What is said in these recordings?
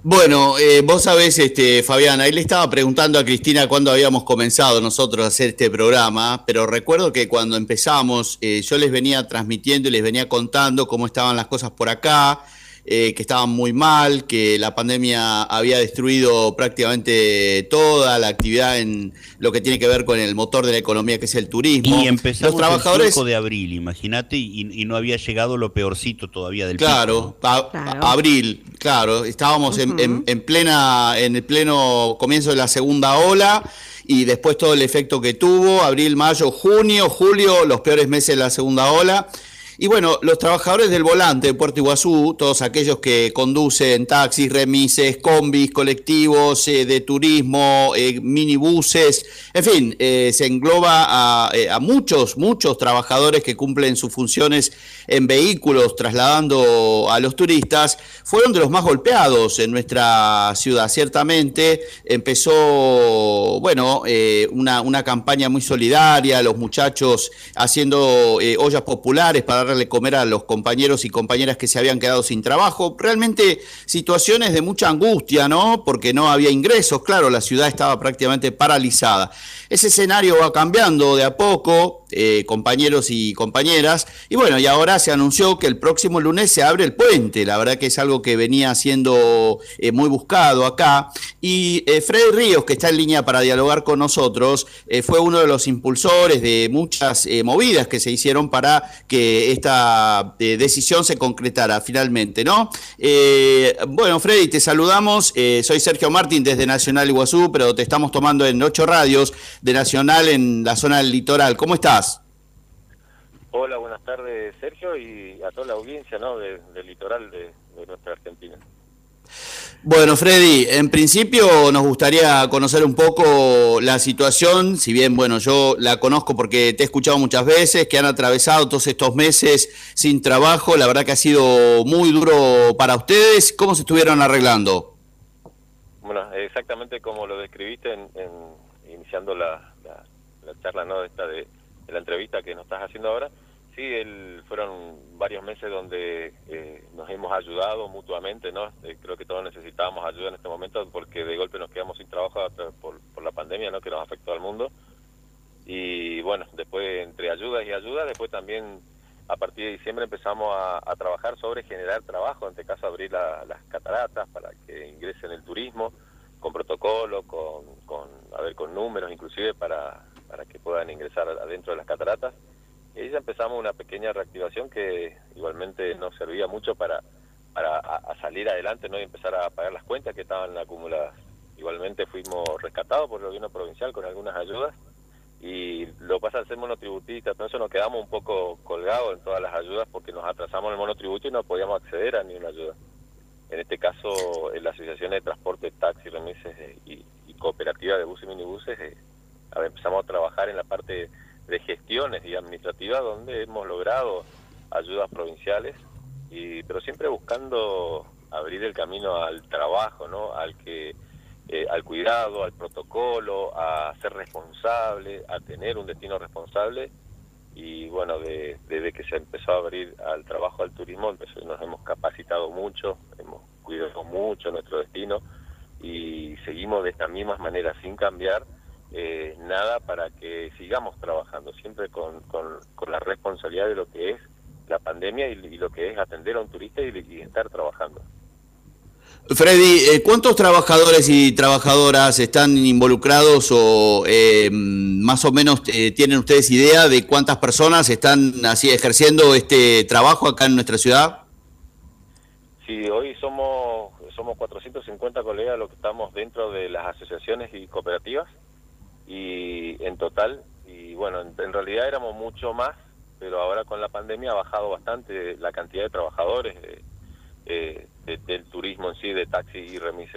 Bueno, vos sabés, Fabián, ahí le estaba preguntando a Cristina cuándo habíamos comenzado nosotros a hacer este programa, pero recuerdo que cuando empezamos yo les venía transmitiendo y les venía contando cómo estaban las cosas por acá, que estaban muy mal, que la pandemia había destruido prácticamente toda la actividad en lo que tiene que ver con el motor de la economía, que es el Y turismo. Los empezamos el 5 trabajadores. de abril, imagínate, y no había llegado lo peorcito todavía del pico, ¿no? Claro, Claro. abril, claro, estábamos Ujú. en el pleno comienzo de la segunda ola y después todo el efecto que tuvo, abril, mayo, junio, julio, los peores meses de la segunda ola. Y bueno, los trabajadores del volante de Puerto Iguazú, todos aquellos que conducen taxis, remises, combis, colectivos de turismo, minibuses, en fin, se engloba a muchos trabajadores que cumplen sus funciones en vehículos trasladando a los turistas, fueron de los más golpeados en nuestra ciudad. Ciertamente empezó, bueno, una campaña muy solidaria, los muchachos haciendo ollas populares para darle comer a los compañeros y compañeras que se habían quedado sin trabajo. Realmente situaciones de mucha angustia, ¿no? Porque no había ingresos, claro, la ciudad estaba prácticamente paralizada. Ese escenario va cambiando de a poco, compañeros y compañeras, y bueno, y ahora se anunció que el próximo lunes se abre el puente, la verdad que es algo que venía siendo muy buscado acá, y Freddy Ríos, que está en línea para dialogar con nosotros, fue uno de los impulsores de muchas movidas que se hicieron para que esta decisión se concretara finalmente, ¿no? Bueno, Freddy, te saludamos, soy Sergio Martín desde Nacional Iguazú, pero te estamos tomando en 8 radios de Nacional en la zona del litoral. ¿Cómo estás? Hola, buenas tardes, Sergio, y a toda la audiencia, ¿no? Del litoral de nuestra Argentina. Bueno, Freddy, en principio nos gustaría conocer un poco la situación, si bien, bueno, yo la conozco porque te he escuchado muchas veces, que han atravesado todos estos meses sin trabajo, la verdad que ha sido muy duro para ustedes. ¿Cómo se estuvieron arreglando? Bueno, exactamente como lo describiste iniciando la charla, ¿no? De la entrevista que nos estás haciendo ahora. Sí, fueron varios meses donde nos hemos ayudado mutuamente, ¿no? Creo que todos necesitábamos ayuda en este momento porque de golpe nos quedamos sin trabajo por la pandemia, ¿no? Que nos afectó al mundo. Y bueno, después entre ayudas y ayudas, después también a partir de diciembre empezamos a trabajar sobre generar trabajo, en este caso abrir las cataratas para que ingresen el turismo, con protocolo, con números inclusive para que puedan ingresar adentro de las cataratas. Y ahí ya empezamos una pequeña reactivación que igualmente nos servía mucho para salir adelante, ¿no? Y empezar a pagar las cuentas que estaban acumuladas. Igualmente fuimos rescatados por el gobierno provincial con algunas ayudas, y lo pasa al ser monotributista, entonces nos quedamos un poco colgados en todas las ayudas porque nos atrasamos en el monotributo y no podíamos acceder a ninguna ayuda. En este caso, en la Asociación de Transporte, Taxi, Remises y Cooperativa de Buses y Minibuses, empezamos a trabajar en la parte de gestiones y administrativas, donde hemos logrado ayudas provinciales, pero siempre buscando abrir el camino al trabajo, ¿no? Al cuidado, al protocolo, a ser responsable, a tener un destino responsable. Y bueno, desde que se empezó a abrir al trabajo, al turismo, nos hemos capacitado mucho, hemos cuidado mucho nuestro destino y seguimos de estas mismas maneras sin cambiar nada, para que sigamos trabajando siempre con la responsabilidad de lo que es la pandemia y lo que es atender a un turista y estar trabajando. Freddy, ¿cuántos trabajadores y trabajadoras están involucrados o más o menos tienen ustedes idea de cuántas personas están así ejerciendo este trabajo acá en nuestra ciudad? Sí, hoy somos 450 colegas los que estamos dentro de las asociaciones y cooperativas, y en total, y bueno, en realidad éramos mucho más, pero ahora con la pandemia ha bajado bastante la cantidad de trabajadores del turismo en sí, de taxi y remises.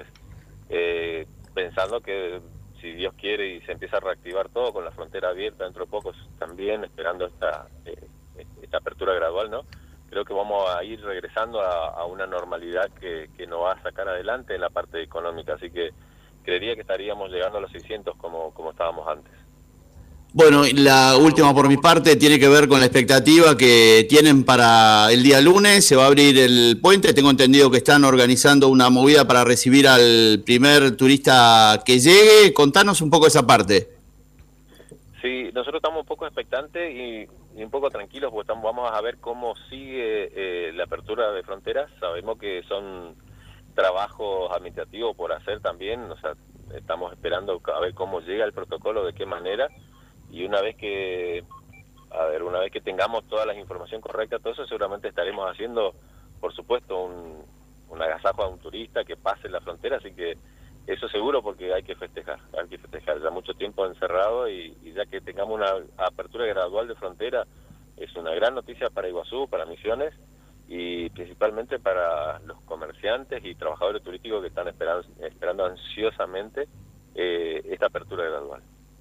Pensando que si Dios quiere y se empieza a reactivar todo con la frontera abierta dentro de poco, también esperando esta apertura gradual, ¿no? Creo que vamos a ir regresando a una normalidad que nos va a sacar adelante en la parte económica, así que creería que estaríamos llegando a los 600 como estábamos antes. Bueno, la última por mi parte tiene que ver con la expectativa que tienen para el día lunes. Se va a abrir el puente. Tengo entendido que están organizando una movida para recibir al primer turista que llegue. Contanos un poco esa parte. Sí, nosotros estamos un poco expectantes y un poco tranquilos porque vamos a ver cómo sigue la apertura de fronteras. Sabemos que son trabajos administrativos por hacer también, o sea, estamos esperando a ver cómo llega el protocolo, de qué manera, y una vez que tengamos toda la información correcta, todo eso seguramente estaremos haciendo, por supuesto, un agasajo a un turista que pase la frontera, así que eso seguro, porque hay que festejar ya mucho tiempo encerrado y ya que tengamos una apertura gradual de frontera, es una gran noticia para Iguazú, para Misiones y principalmente para los comerciantes y trabajadores turísticos que están esperando ansiosamente esta apertura gradual.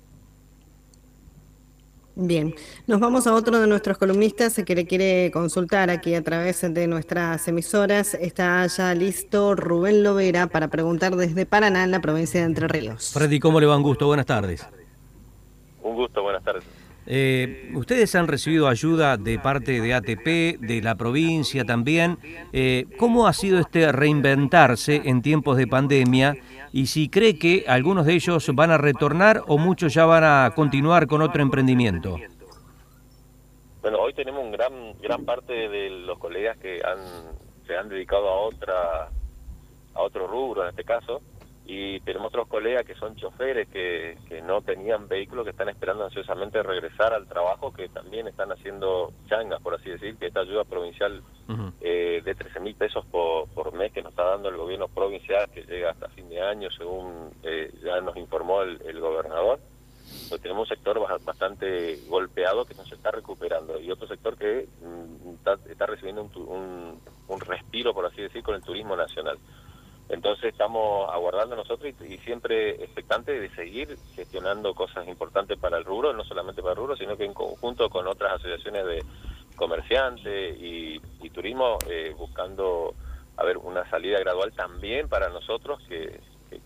Bien, nos vamos a otro de nuestros columnistas que le quiere consultar aquí a través de nuestras emisoras. Está ya listo Rubén Lovera para preguntar desde Paraná, en la provincia de Entre Ríos. Freddy, ¿cómo le va? Un gusto, buenas tardes. Un gusto, buenas tardes. Ustedes han recibido ayuda de parte de ATP, de la provincia también. ¿Cómo ha sido este reinventarse en tiempos de pandemia? Y si cree que algunos de ellos van a retornar o muchos ya van a continuar con otro emprendimiento. Bueno, hoy tenemos gran parte de los colegas que se han dedicado a otro rubro en este caso, y tenemos otros colegas que son choferes que no tenían vehículos, que están esperando ansiosamente regresar al trabajo, que también están haciendo changas, por así decir, que esta ayuda provincial de 13.000 pesos por mes que nos está dando el gobierno provincial, que llega hasta fin de año, según ya nos informó el gobernador. Pues tenemos un sector bastante golpeado que no se está recuperando, y otro sector que está recibiendo un respiro, por así decir, con el turismo nacional. Entonces estamos aguardando nosotros y siempre expectantes de seguir gestionando cosas importantes para el rubro, no solamente para el rubro, sino que en conjunto con otras asociaciones de comerciantes y turismo, buscando una salida gradual también para nosotros que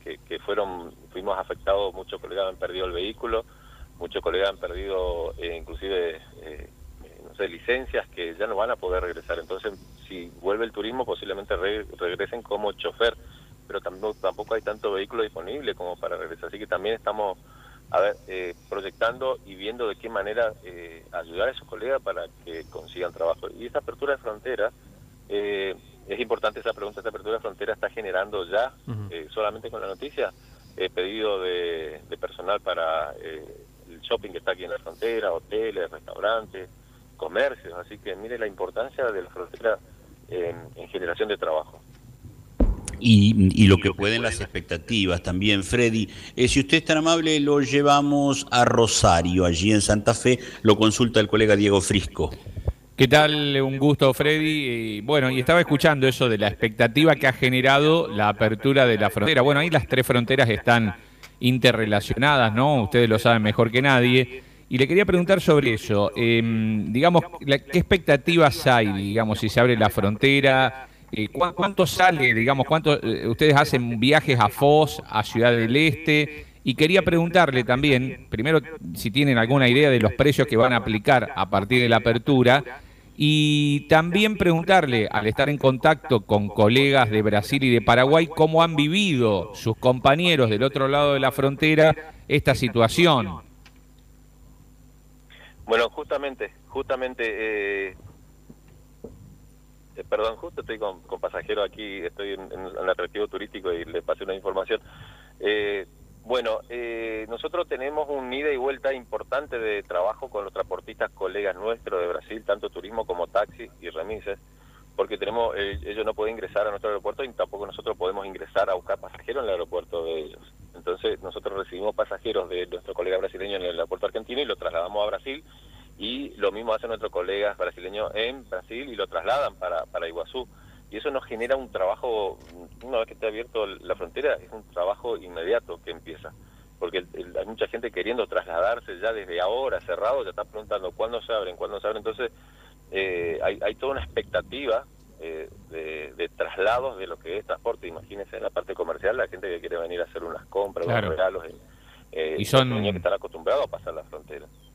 fuimos afectados. Muchos colegas han perdido el vehículo, muchos colegas han perdido inclusive licencias que ya no van a poder regresar. Entonces, si vuelve el turismo, posiblemente regresen como chofer, pero tampoco hay tanto vehículo disponible como para regresar. Así que también estamos proyectando y viendo de qué manera ayudar a esos colegas para que consigan trabajo. Y esta apertura de frontera, es importante esa pregunta. Esta apertura de frontera está generando ya, solamente con la noticia, pedido de personal para el shopping que está aquí en la frontera, hoteles, restaurantes, comercios. Así que mire la importancia de la frontera en generación de trabajo. Y lo que pueden las expectativas también, Freddy. Si usted es tan amable, lo llevamos a Rosario, allí en Santa Fe, lo consulta el colega Diego Frisco. ¿Qué tal? Un gusto, Freddy. Bueno, y estaba escuchando eso de la expectativa que ha generado la apertura de la frontera. Bueno, ahí las tres fronteras están interrelacionadas, ¿no? Ustedes lo saben mejor que nadie. Y le quería preguntar sobre eso. Digamos, ¿qué expectativas hay, digamos, si se abre la frontera? ¿Cuánto sale, digamos, ustedes hacen viajes a Foz, a Ciudad del Este? Y quería preguntarle también, primero, si tienen alguna idea de los precios que van a aplicar a partir de la apertura, y también preguntarle, al estar en contacto con colegas de Brasil y de Paraguay, cómo han vivido sus compañeros del otro lado de la frontera esta situación. Bueno, justamente, perdón, justo estoy con pasajeros aquí, estoy en un atractivo turístico y le pasé una información. Nosotros tenemos un ida y vuelta importante de trabajo con los transportistas colegas nuestros de Brasil, tanto turismo como taxi y remises, porque ellos no pueden ingresar a nuestro aeropuerto y tampoco nosotros podemos ingresar a buscar pasajeros en el aeropuerto de ellos. Entonces nosotros recibimos pasajeros de nuestro colega brasileño en el aeropuerto argentino y lo trasladamos a Brasil, y lo mismo hacen nuestros colegas brasileños en Brasil y lo trasladan para Iguazú. Y eso nos genera un trabajo, una vez que esté abierto la frontera, es un trabajo inmediato que empieza. Porque hay mucha gente queriendo trasladarse ya desde ahora, cerrado, ya está preguntando cuándo se abren. Entonces, hay toda una expectativa de traslados de lo que es transporte. Imagínense en la parte comercial, la gente que quiere venir a hacer unas compras, claro, unos regalos, y son niños que están acostumbrados a pasar la frontera.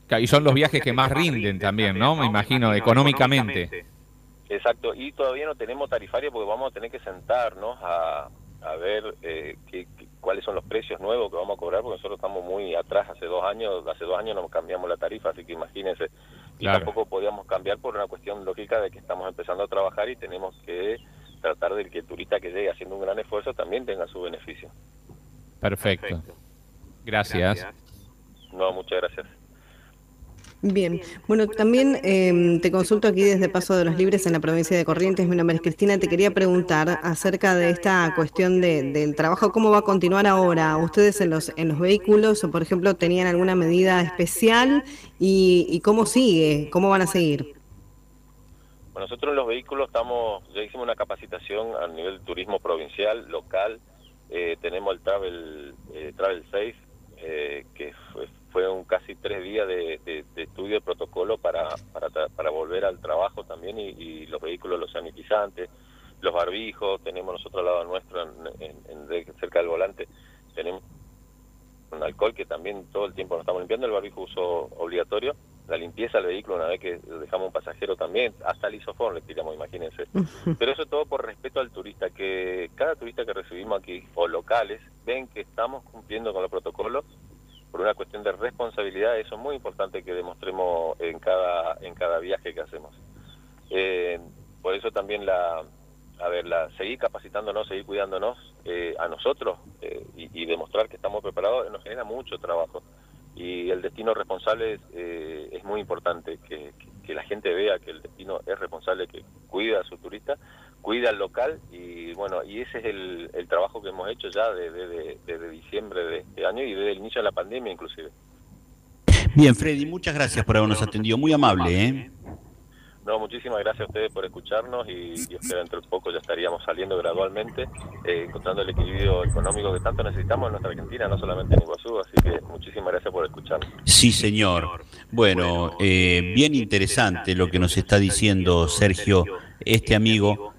Y son los viajes que más rinden también, ¿no? Me imagino, económicamente. Exacto, y todavía no tenemos tarifaria porque vamos a tener que sentarnos a ver cuáles son los precios nuevos que vamos a cobrar, porque nosotros estamos muy atrás. Hace 2 años no cambiamos la tarifa, así que imagínense. Y Claro. tampoco podíamos cambiar por una cuestión lógica de que estamos empezando a trabajar y tenemos que tratar de que el turista que llegue haciendo un gran esfuerzo también tenga su beneficio. Perfecto. Gracias. No, muchas gracias. Bien, bueno, también te consulto aquí desde Paso de los Libres en la provincia de Corrientes. Mi nombre es Cristina. Te quería preguntar acerca de esta cuestión del trabajo, ¿cómo va a continuar ahora? ¿Ustedes en los vehículos, o por ejemplo, tenían alguna medida especial? ¿Y cómo sigue? ¿Cómo van a seguir? Bueno, nosotros en los vehículos ya hicimos una capacitación a nivel turismo provincial, local. Tenemos el Travel Safe, que fueron casi 3 días de estudio de protocolo para volver al trabajo también, y los vehículos, los sanitizantes, los barbijos. Tenemos nosotros al lado nuestro, cerca del volante, tenemos un alcohol que también todo el tiempo nos estamos limpiando. El barbijo uso obligatorio, la limpieza del vehículo una vez que dejamos un pasajero también, hasta el isofón le tiramos, imagínense. Pero eso todo por respeto al turista, que cada turista que recibimos aquí, o locales, ven que estamos cumpliendo con los protocolos por una cuestión de responsabilidad. Eso es muy importante que demostremos en cada viaje que hacemos. Por eso también seguir capacitándonos, seguir cuidándonos a nosotros, y demostrar que estamos preparados nos genera mucho trabajo. Y el destino responsable es muy importante, que la gente vea que el destino es responsable, que cuida a su turista, cuida al local, y bueno, y ese es el trabajo que hemos hecho ya desde diciembre de este año y desde el inicio de la pandemia inclusive. Bien, Freddy, muchas gracias por habernos atendido, muy amable, ¿eh? No, muchísimas gracias a ustedes por escucharnos, y Dios quiera dentro de poco ya estaríamos saliendo gradualmente, encontrando el equilibrio económico que tanto necesitamos en nuestra Argentina, no solamente en Iguazú. Así que muchísimas gracias por escucharnos. Sí, señor. Bueno, bien interesante lo que nos está diciendo Sergio, este amigo